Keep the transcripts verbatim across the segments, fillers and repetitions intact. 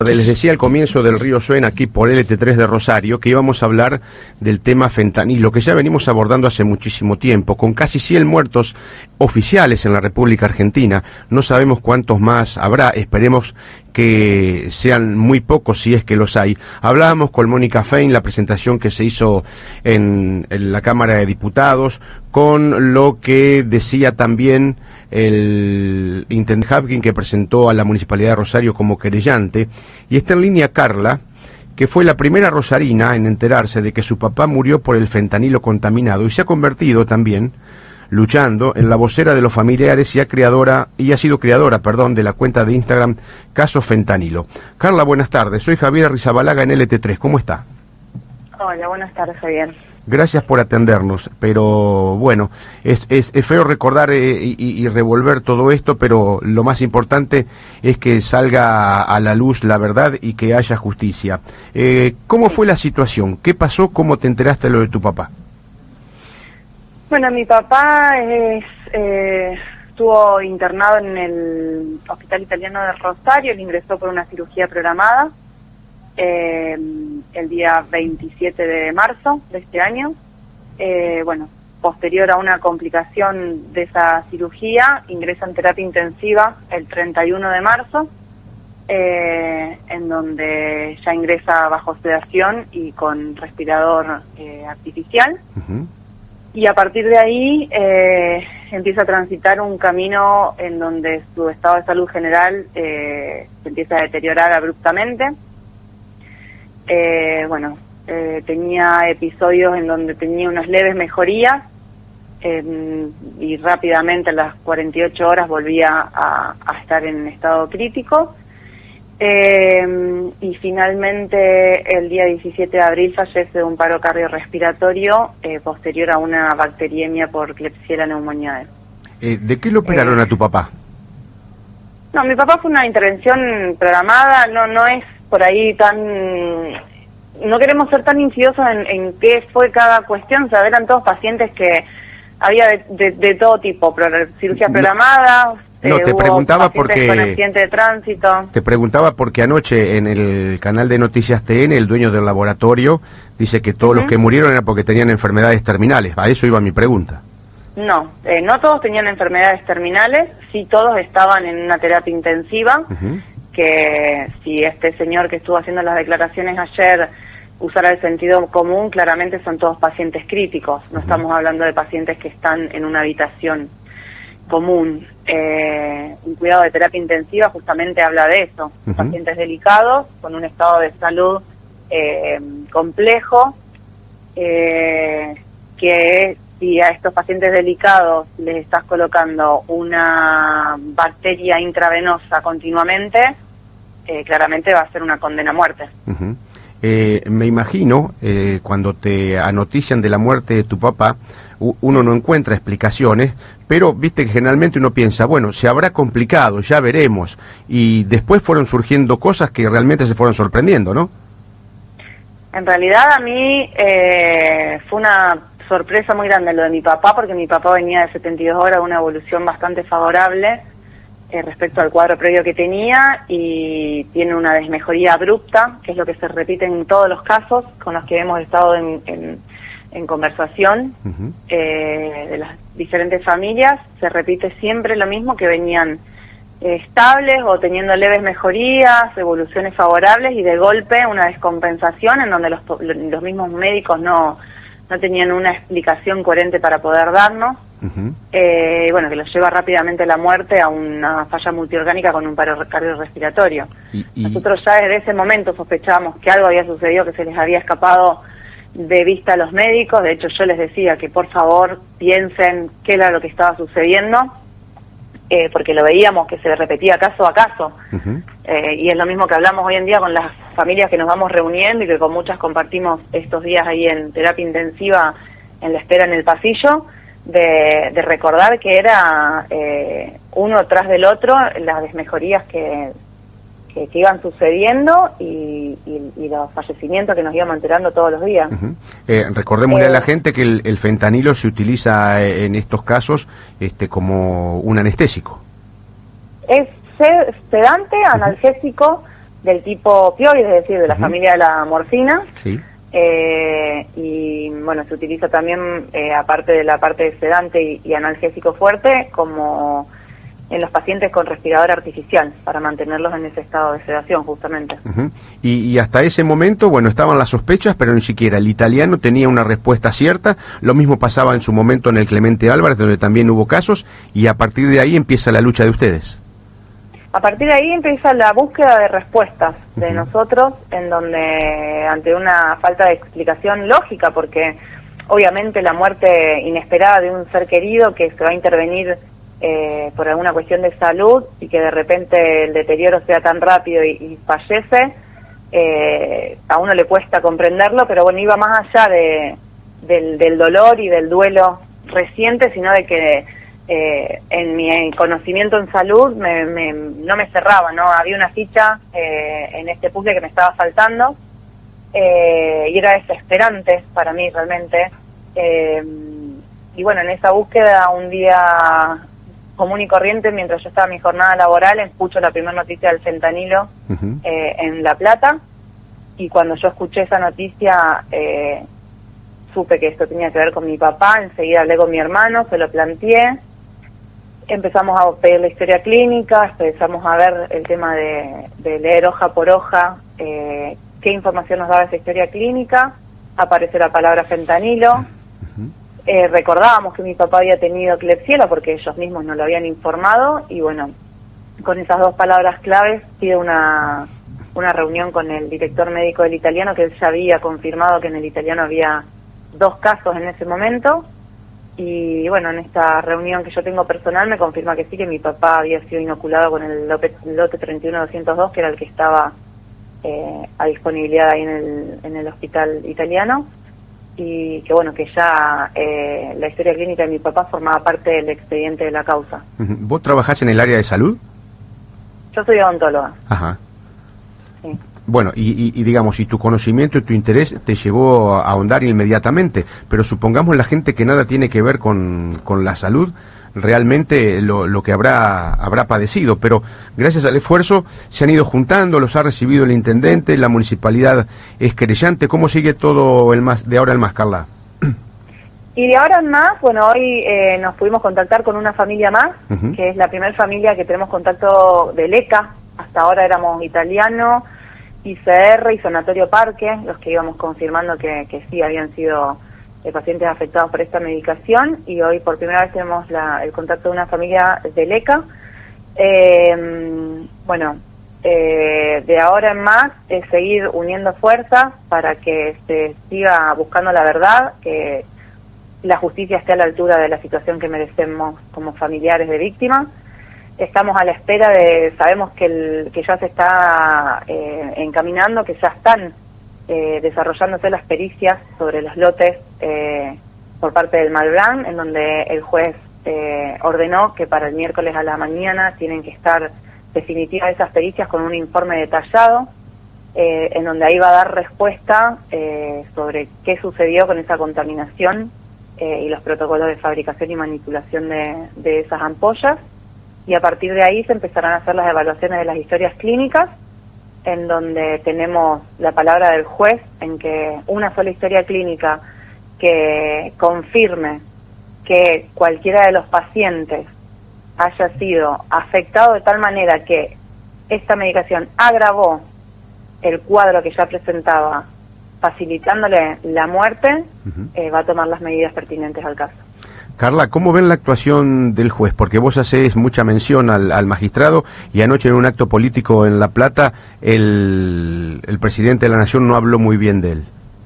tardes. Les decía al comienzo del Río Suena, aquí por L T tres de Rosario, que íbamos a hablar del tema fentanilo, que ya venimos abordando hace muchísimo tiempo, con casi cien muertos oficiales en la República Argentina. No sabemos cuántos más habrá, esperemos que sean muy pocos si es que los hay. Hablábamos con Mónica Fein, la presentación que se hizo en, en la Cámara de Diputados, con lo que decía también el intendente Hapkin, que presentó a la Municipalidad de Rosario como querellante, y está en línea Carla, que fue la primera rosarina en enterarse de que su papá murió por el fentanilo contaminado y se ha convertido también luchando en la vocera de los familiares y, a creadora, y ha sido creadora perdón, de la cuenta de Instagram Caso Fentanilo. Carla, buenas tardes. Soy Javier Arrizabalaga en L T tres. ¿Cómo está? Hola, buenas tardes, Javier. Gracias por atendernos, pero bueno, es, es, es feo recordar eh, y, y revolver todo esto, pero lo más importante es que salga a la luz la verdad y que haya justicia. Eh, ¿Cómo fue la situación? ¿Qué pasó? ¿Cómo te enteraste de lo de tu papá? Bueno, mi papá es, eh, estuvo internado en el Hospital Italiano de Rosario, él ingresó por una cirugía programada eh, el día veintisiete de marzo de este año. Eh, bueno, posterior a una complicación de esa cirugía, ingresa en terapia intensiva el treinta y uno de marzo, eh, en donde ya ingresa bajo sedación y con respirador eh, artificial. Uh-huh. Y a partir de ahí eh, empieza a transitar un camino en donde su estado de salud general eh, se empieza a deteriorar abruptamente. Eh, bueno, eh, tenía episodios en donde tenía unas leves mejorías eh, y rápidamente a las cuarenta y ocho horas volvía a, a estar en estado crítico. Eh, y finalmente el día diecisiete de abril fallece de un paro cardiorrespiratorio eh, posterior a una bacteriemia por Klebsiella pneumoniae. Eh, ¿De qué lo operaron eh, a tu papá? No, mi papá fue una intervención programada, no no es por ahí tan... No queremos ser tan insidiosos en, en qué fue cada cuestión, o sea, eran todos pacientes que había de, de, de todo tipo, cirugía programada... No, eh, te preguntaba porque... Con accidente de tránsito. Te preguntaba porque anoche en el canal de Noticias T N, el dueño del laboratorio dice que todos uh-huh. los que murieron era porque tenían enfermedades terminales. A eso iba mi pregunta. No, eh, no todos tenían enfermedades terminales, sí todos estaban en una terapia intensiva, uh-huh. que si este señor que estuvo haciendo las declaraciones ayer usara el sentido común, claramente son todos pacientes críticos, no uh-huh. estamos hablando de pacientes que están en una habitación común. Eh, un cuidado de terapia intensiva justamente habla de eso, uh-huh. pacientes delicados, con un estado de salud eh, complejo, eh, que si a estos pacientes delicados les estás colocando una bacteria intravenosa continuamente, eh, claramente va a ser una condena a muerte. Uh-huh. Eh, me imagino, eh, cuando te anotician de la muerte de tu papá, uno no encuentra explicaciones, pero viste que generalmente uno piensa, bueno, se habrá complicado, ya veremos, y después fueron surgiendo cosas que realmente se fueron sorprendiendo, ¿no? En realidad a mí eh, fue una sorpresa muy grande lo de mi papá, porque mi papá venía de setenta y dos horas, una evolución bastante favorable eh, respecto al cuadro previo que tenía, y tiene una desmejoría abrupta, que es lo que se repite en todos los casos con los que hemos estado en... en en conversación uh-huh. eh, de las diferentes familias, se repite siempre lo mismo, que venían eh, estables o teniendo leves mejorías, evoluciones favorables, y de golpe una descompensación en donde los, los mismos médicos no, no tenían una explicación coherente para poder darnos, uh-huh. eh, bueno, que los lleva rápidamente a la muerte, a una falla multiorgánica con un paro cardiorrespiratorio. Y, y... Nosotros ya desde ese momento sospechábamos que algo había sucedido, que se les había escapado de vista a los médicos. De hecho, yo les decía que por favor piensen qué era lo que estaba sucediendo, eh, porque lo veíamos que se repetía caso a caso. Uh-huh. eh, y es lo mismo que hablamos hoy en día con las familias que nos vamos reuniendo y que con muchas compartimos estos días ahí en terapia intensiva, en la espera en el pasillo, de, de recordar que era eh, uno tras del otro las desmejorías que Que, que iban sucediendo y, y, y los fallecimientos que nos íbamos enterando todos los días. Uh-huh. eh, recordémosle eh, a la gente que el, el fentanilo se utiliza en estos casos este como un anestésico. Es sedante, analgésico, uh-huh. del tipo opioide, es decir, de la uh-huh. familia de la morfina. Sí. Eh, y bueno, se utiliza también, eh, aparte de la parte de sedante y, y analgésico fuerte, como en los pacientes con respirador artificial, para mantenerlos en ese estado de sedación, justamente. Uh-huh. y, y hasta ese momento, bueno, estaban las sospechas, pero ni siquiera el italiano tenía una respuesta cierta. Lo mismo pasaba en su momento en el Clemente Álvarez, donde también hubo casos, y a partir de ahí empieza la lucha de ustedes. A partir de ahí empieza la búsqueda de respuestas de uh-huh. nosotros, en donde ante una falta de explicación lógica, porque obviamente la muerte inesperada de un ser querido que se va a intervenir eh, por alguna cuestión de salud y que de repente el deterioro sea tan rápido y, y fallece, eh, a uno le cuesta comprenderlo, pero bueno, iba más allá de, del, del dolor y del duelo reciente, sino de que Eh, en mi conocimiento en salud me, me, no me cerraba, ¿no? Había una ficha eh, en este puzzle que me estaba faltando eh, y era desesperante para mí realmente. Eh, y bueno, en esa búsqueda, un día común y corriente, mientras yo estaba en mi jornada laboral, escucho la primera noticia del fentanilo uh-huh. eh, en La Plata, y cuando yo escuché esa noticia eh, supe que esto tenía que ver con mi papá. Enseguida hablé con mi hermano, se lo planteé. Empezamos a pedir la historia clínica, empezamos a ver el tema de, de leer hoja por hoja eh, qué información nos daba esa historia clínica. Aparece la palabra fentanilo. Uh-huh. Eh, recordábamos que mi papá había tenido Klebsiella porque ellos mismos nos lo habían informado, y bueno, con esas dos palabras claves pide una, una reunión con el director médico del italiano, que él ya había confirmado que en el italiano había dos casos en ese momento. Y bueno, en esta reunión que yo tengo personal me confirma que sí, que mi papá había sido inoculado con el lote, lote treinta y uno doscientos dos, que era el que estaba eh, a disponibilidad ahí en el, en el hospital italiano, y que bueno, que ya eh, la historia clínica de mi papá formaba parte del expediente de la causa. ¿Vos trabajás en el área de salud? Yo soy odontóloga. Ajá. Sí. Bueno, y, y, y digamos, y tu conocimiento y tu interés te llevó a ahondar inmediatamente, pero supongamos la gente que nada tiene que ver con, con la salud, realmente lo, lo que habrá habrá padecido, pero gracias al esfuerzo se han ido juntando, los ha recibido el intendente, la municipalidad es querellante. ¿Cómo sigue todo el más de ahora en más, Carla? Y de ahora en más, bueno, hoy eh, nos pudimos contactar con una familia más, uh-huh. que es la primera familia que tenemos contacto del E C A. Hasta ahora éramos italiano, I C R y Sanatorio Parque, los que íbamos confirmando que, que sí habían sido eh, pacientes afectados por esta medicación, y hoy por primera vez tenemos la, el contacto de una familia del E C A. Eh, bueno, eh, de ahora en más es seguir uniendo fuerzas para que se siga buscando la verdad, que la justicia esté a la altura de la situación que merecemos como familiares de víctimas. Estamos a la espera de, sabemos que, el, que ya se está eh, encaminando, que ya están eh, desarrollándose las pericias sobre los lotes eh, por parte del Malbrán, en donde el juez eh, ordenó que para el miércoles a la mañana tienen que estar definitivas esas pericias con un informe detallado, eh, en donde ahí va a dar respuesta eh, sobre qué sucedió con esa contaminación eh, y los protocolos de fabricación y manipulación de, de esas ampollas. Y a partir de ahí se empezarán a hacer las evaluaciones de las historias clínicas, en donde tenemos la palabra del juez en que una sola historia clínica que confirme que cualquiera de los pacientes haya sido afectado de tal manera que esta medicación agravó el cuadro que ya presentaba, facilitándole la muerte, uh-huh. eh, va a tomar las medidas pertinentes al caso. Carla, ¿cómo ven la actuación del juez? Porque vos hacés mucha mención al, al magistrado, y anoche en un acto político en La Plata el, el presidente de la Nación no habló muy bien de él.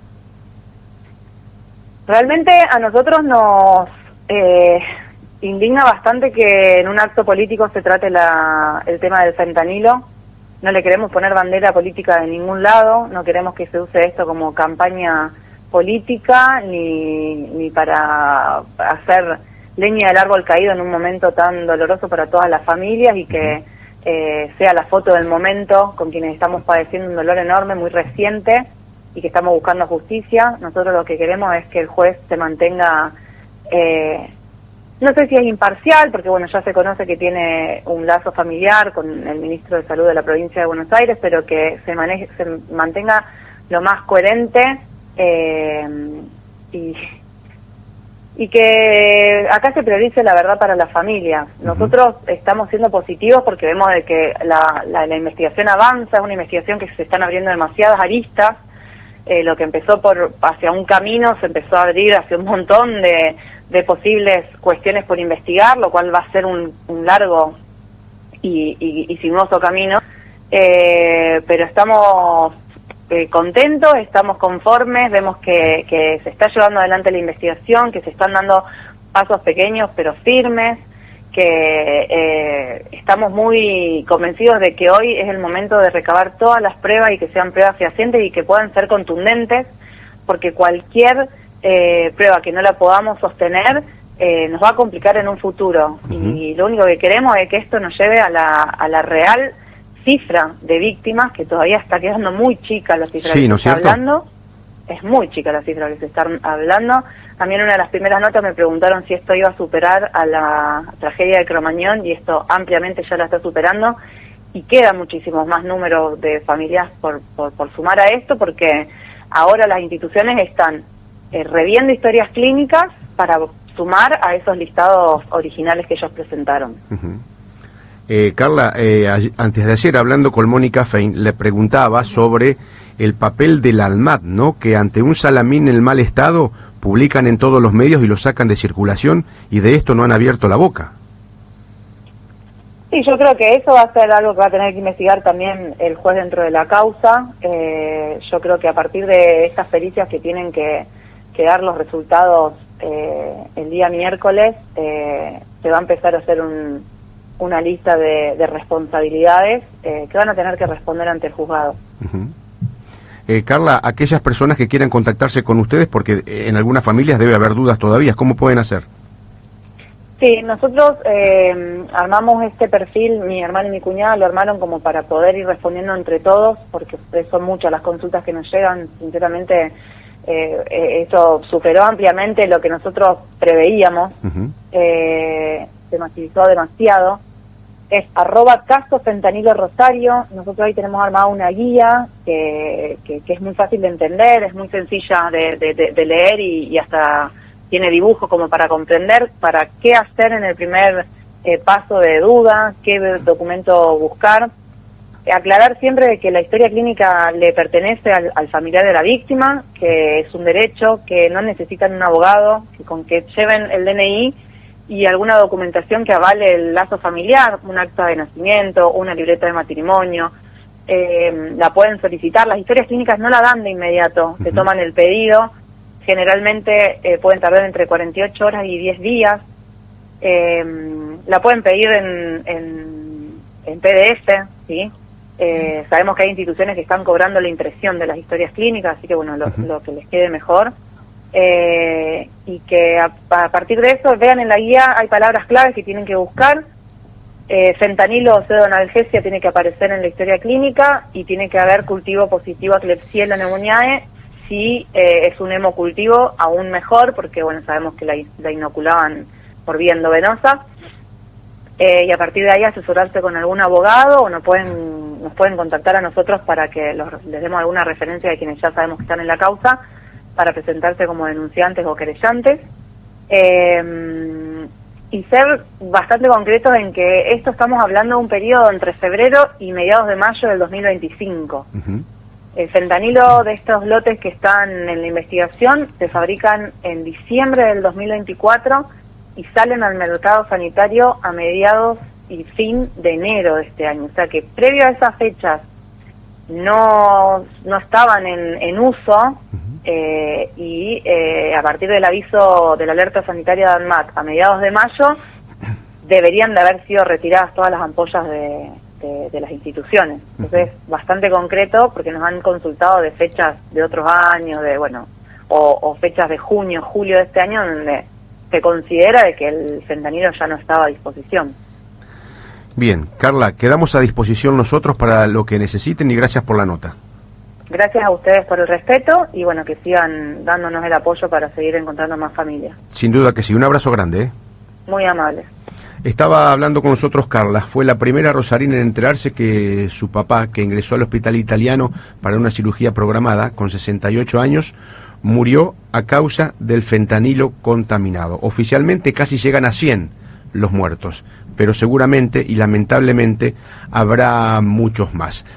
Realmente a nosotros nos eh, indigna bastante que en un acto político se trate la, el tema del fentanilo. No le queremos poner bandera política de ningún lado, no queremos que se use esto como campaña política, ni, ni para hacer leña del árbol caído en un momento tan doloroso para todas las familias, y que eh, sea la foto del momento con quienes estamos padeciendo un dolor enorme, muy reciente, y que estamos buscando justicia. Nosotros lo que queremos es que el juez se mantenga eh, no sé si es imparcial, porque bueno, ya se conoce que tiene un lazo familiar con el ministro de Salud de la provincia de Buenos Aires, pero que se, maneje, se mantenga lo más coherente eh, y, y que acá se priorice la verdad para la familia. Nosotros uh-huh. estamos siendo positivos porque vemos de que la, la, la investigación avanza, es una investigación que se están abriendo demasiadas aristas. Eh, lo que empezó por hacia un camino se empezó a abrir hacia un montón de, de posibles cuestiones por investigar, lo cual va a ser un, un largo y, y, y sinuoso camino, eh, pero estamos eh, contentos, estamos conformes, vemos que, que se está llevando adelante la investigación, que se están dando pasos pequeños pero firmes, que eh, estamos muy convencidos de que hoy es el momento de recabar todas las pruebas y que sean pruebas fehacientes y que puedan ser contundentes, porque cualquier eh, prueba que no la podamos sostener eh, nos va a complicar en un futuro. Uh-huh. Y lo único que queremos es que esto nos lleve a la, a la real cifra de víctimas, que todavía está quedando muy chica la cifra sí, que ¿no se está cierto? hablando. Es muy chica la cifra que se está hablando. A mí en una de las primeras notas me preguntaron si esto iba a superar a la tragedia de Cromañón, y esto ampliamente ya la está superando, y quedan muchísimos más números de familias por, por, por sumar a esto, porque ahora las instituciones están eh, reviendo historias clínicas para sumar a esos listados originales que ellos presentaron. Uh-huh. Eh, Carla, eh, antes de ayer, hablando con Mónica Fein, le preguntaba uh-huh. sobre el papel del ANMAT, ¿no? Que ante un Salamín en mal estado publican en todos los medios y lo sacan de circulación, y de esto no han abierto la boca. Sí, yo creo que eso va a ser algo que va a tener que investigar también el juez dentro de la causa. Eh, yo creo que a partir de estas pericias que tienen que, que dar los resultados eh, el día miércoles, eh, se va a empezar a hacer un, una lista de, de responsabilidades eh, que van a tener que responder ante el juzgado. Uh-huh. Eh, Carla, aquellas personas que quieran contactarse con ustedes, porque en algunas familias debe haber dudas todavía, ¿cómo pueden hacer? Sí, nosotros eh, armamos este perfil, mi hermano y mi cuñada lo armaron como para poder ir respondiendo entre todos, porque son muchas las consultas que nos llegan, sinceramente eh, eso superó ampliamente lo que nosotros preveíamos, uh-huh. eh, se masivizó demasiado. Es arroba caso fentanilo rosario. Nosotros ahí tenemos armada una guía que, que, que es muy fácil de entender, es muy sencilla de, de, de, de leer y, y hasta tiene dibujo como para comprender para qué hacer en el primer eh, paso de duda, qué documento buscar. Aclarar siempre de que la historia clínica le pertenece al, al familiar de la víctima, que es un derecho, que no necesitan un abogado, que con que lleven el D N I y alguna documentación que avale el lazo familiar, un acta de nacimiento, una libreta de matrimonio, eh, la pueden solicitar. Las historias clínicas no la dan de inmediato, se toman el pedido, generalmente eh, pueden tardar entre cuarenta y ocho horas y diez días, eh, la pueden pedir en, en, en P D F, ¿sí? Eh, sabemos que hay instituciones que están cobrando la impresión de las historias clínicas, así que bueno, lo, lo que les quede mejor. Eh, y que a, a partir de eso vean en la guía, hay palabras claves que tienen que buscar. eh, fentanilo o pseudonalgesia tiene que aparecer en la historia clínica, y tiene que haber cultivo positivo a Klebsiella pneumoniae. Si eh, es un hemocultivo, aún mejor, porque bueno, sabemos que la, la inoculaban por vía endovenosa. Eh, y a partir de ahí asesorarse con algún abogado, o nos pueden nos pueden contactar a nosotros para que los, les demos alguna referencia de quienes ya sabemos que están en la causa, para presentarse como denunciantes o querellantes, eh, y ser bastante concretos en que esto estamos hablando de un periodo entre febrero y mediados de mayo del dos mil veinticinco. Uh-huh. El fentanilo de estos lotes que están en la investigación se fabrican en diciembre del dos mil veinticuatro y salen al mercado sanitario a mediados y fin de enero de este año. O sea que previo a esas fechas no, no estaban en, en uso. Eh, y eh, a partir del aviso de la alerta sanitaria de ANMAT a mediados de mayo deberían de haber sido retiradas todas las ampollas de, de, de las instituciones. Entonces, bastante concreto, porque nos han consultado de fechas de otros años, de bueno, o, o fechas de junio, julio de este año, donde se considera de que el fentanilo ya no estaba a disposición. Bien, Carla, quedamos a disposición nosotros para lo que necesiten, y gracias por la nota. Gracias a ustedes por el respeto, y bueno, que sigan dándonos el apoyo para seguir encontrando más familias. Sin duda que sí. Un abrazo grande, ¿eh? muy amables. Estaba hablando con nosotros Carla, fue la primera rosarina en enterarse que su papá, que ingresó al hospital italiano para una cirugía programada con sesenta y ocho años, murió a causa del fentanilo contaminado. Oficialmente casi llegan a cien los muertos, pero seguramente y lamentablemente habrá muchos más.